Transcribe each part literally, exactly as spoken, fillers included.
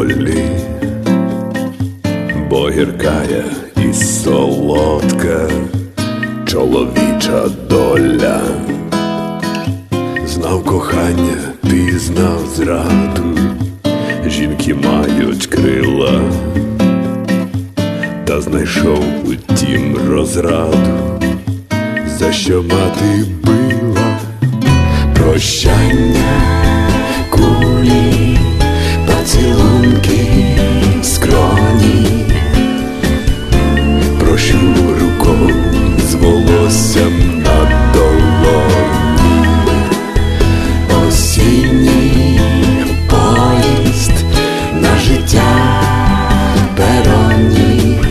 долі, бо гіркая і солодка чоловіча доля. Знав кохання, ти знав зраду, жінки мають крила, та знайшов у тім розраду, за що мати била. Прощання, кулі, поцілунки, скроні, прощу рукою з волоссям на долоні. Осінній поїзд на життя пероні,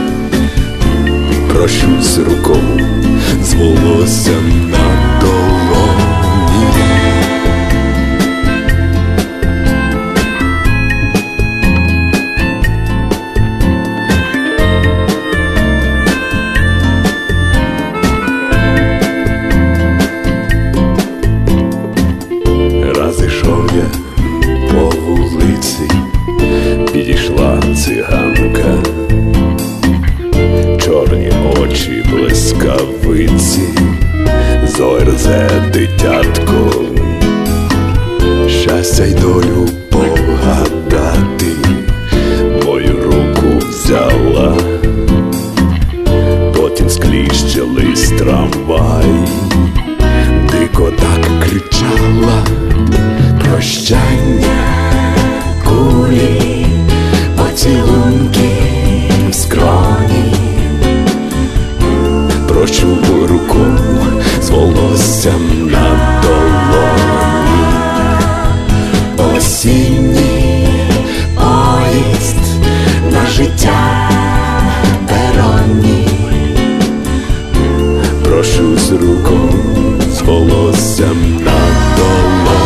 прощусь рукою з волоссям на долоні. Раз ішов я по вулиці, підійшла циганка, чорні очі блискавиці, зорзе дитятко, щастя й долю погадати, мою руку взяла, потім скліщились трамвай, дико так кричала. Прощання, кулі, поцілунки, скроні, прощу руку з волоссям на долоні. Осінній поїзд на життя пероні, прошу з руку з волоссям на долоні.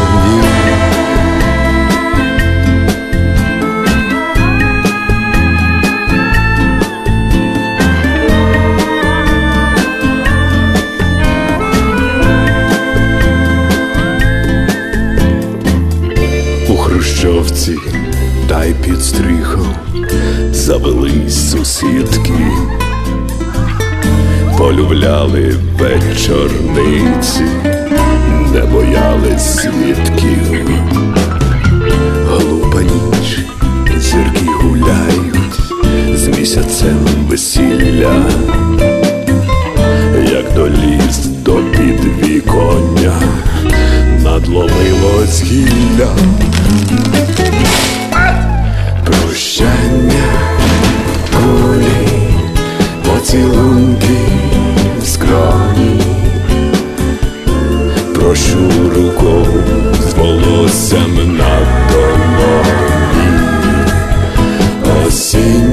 У хрущовці та й під стріхом завелись сусідки, полюбляли вечорниці, не боялись свідків. Глупа ніч, зірки гуляють з місяцем весілля, як доліз до підвіконня надломилось гілля. Прощання, кулі, поцілунки, скроні, прощу руку з волоссям на долоні. Осінь